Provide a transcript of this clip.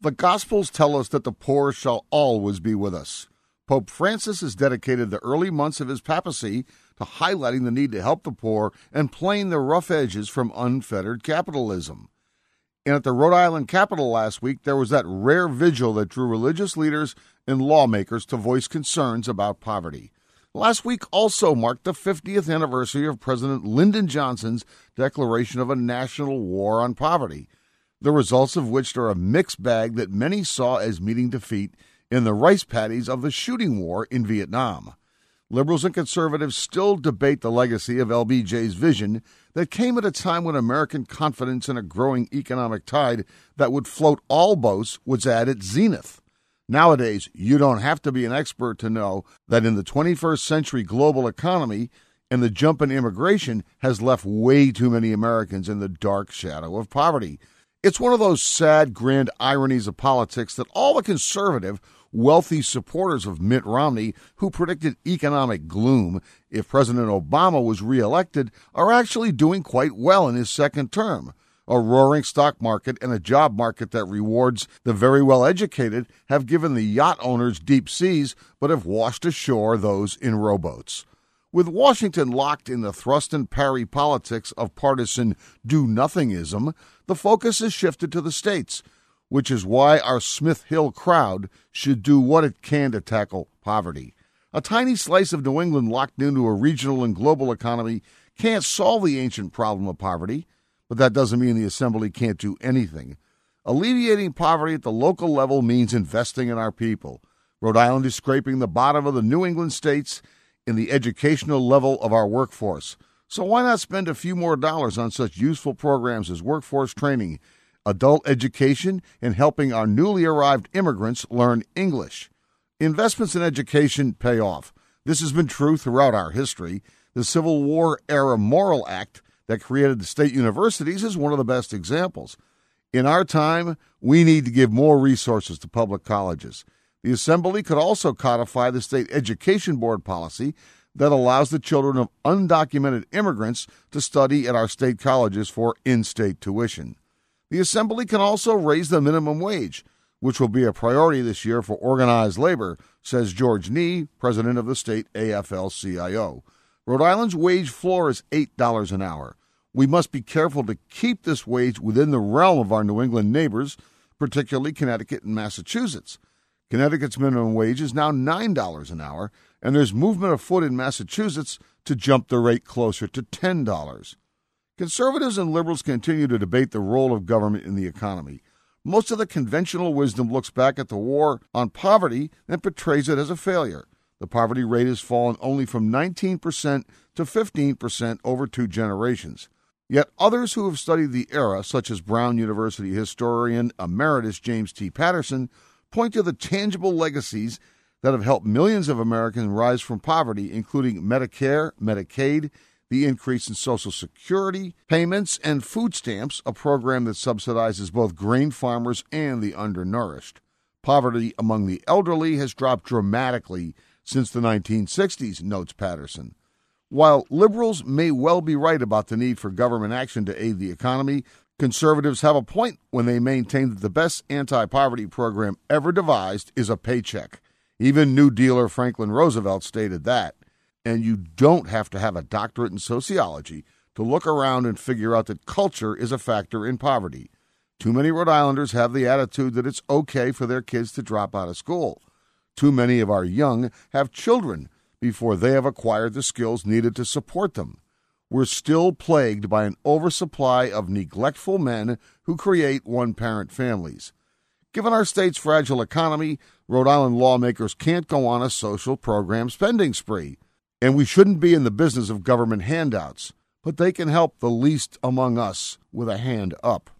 The Gospels tell us that the poor shall always be with us. Pope Francis has dedicated the early months of his papacy to highlighting the need to help the poor and playing the rough edges from unfettered capitalism. And at the Rhode Island Capitol last week, there was that rare vigil that drew religious leaders and lawmakers to voice concerns about poverty. Last week also marked the 50th anniversary of President Lyndon Johnson's declaration of a national war on poverty, the results of which are a mixed bag that many saw as meeting defeat in the rice paddies of the shooting war in Vietnam. Liberals and conservatives still debate the legacy of LBJ's vision that came at a time when American confidence in a growing economic tide that would float all boats was at its zenith. Nowadays, you don't have to be an expert to know that in the 21st century global economy and the jump in immigration has left way too many Americans in the dark shadow of poverty. It's one of those sad, grand ironies of politics that all the conservative, wealthy supporters of Mitt Romney, who predicted economic gloom if President Obama was reelected, are actually doing quite well in his second term. A roaring stock market and a job market that rewards the very well-educated have given the yacht owners deep seas, but have washed ashore those in rowboats. With Washington locked in the thrust and parry politics of partisan do-nothingism, the focus has shifted to the states, which is why our Smith Hill crowd should do what it can to tackle poverty. A tiny slice of New England locked into a regional and global economy can't solve the ancient problem of poverty, but that doesn't mean the Assembly can't do anything. Alleviating poverty at the local level means investing in our people. Rhode Island is scraping the bottom of the New England states in the educational level of our workforce. So why not spend a few more dollars on such useful programs as workforce training, adult education, and helping our newly arrived immigrants learn English? Investments in education pay off. This has been true throughout our history. The Civil War-era Morrill Act that created the state universities is one of the best examples. In our time, we need to give more resources to public colleges. The Assembly could also codify the state education board policy that allows the children of undocumented immigrants to study at our state colleges for in-state tuition. The Assembly can also raise the minimum wage, which will be a priority this year for organized labor, says George Nee, president of the state AFL-CIO. Rhode Island's wage floor is $8 an hour. We must be careful to keep this wage within the realm of our New England neighbors, particularly Connecticut and Massachusetts. Connecticut's minimum wage is now $9 an hour, and there's movement afoot in Massachusetts to jump the rate closer to $10. Conservatives and liberals continue to debate the role of government in the economy. Most of the conventional wisdom looks back at the war on poverty and portrays it as a failure. The poverty rate has fallen only from 19% to 15% over 2 generations. Yet others who have studied the era, such as Brown University historian emeritus James T. Patterson, point to the tangible legacies that have helped millions of Americans rise from poverty, including Medicare, Medicaid, the increase in Social Security payments, and food stamps, a program that subsidizes both grain farmers and the undernourished. Poverty among the elderly has dropped dramatically since the 1960s, notes Patterson. While liberals may well be right about the need for government action to aid the economy, conservatives have a point when they maintain that the best anti-poverty program ever devised is a paycheck. Even New Dealer Franklin Roosevelt stated that. And you don't have to have a doctorate in sociology to look around and figure out that culture is a factor in poverty. Too many Rhode Islanders have the attitude that it's okay for their kids to drop out of school. Too many of our young have children before they have acquired the skills needed to support them. We're still plagued by an oversupply of neglectful men who create one-parent families. Given our state's fragile economy, Rhode Island lawmakers can't go on a social program spending spree. And we shouldn't be in the business of government handouts, but they can help the least among us with a hand up.